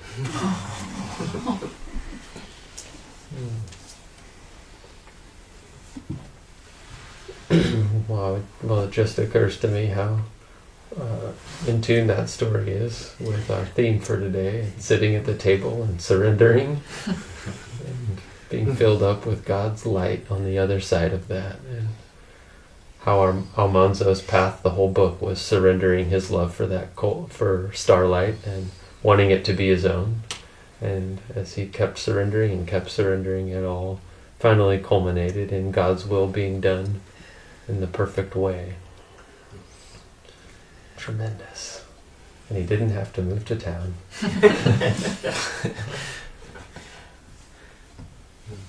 Wow, well, it just occurs to me how in tune that story is with our theme for today, sitting at the table and surrendering and being filled up with God's light on the other side of that, and how Almanzo's path, the whole book, was surrendering his love for for Starlight and wanting it to be his own. And as he kept surrendering, it all finally culminated in God's will being done in the perfect way. Tremendous. And he didn't have to move to town.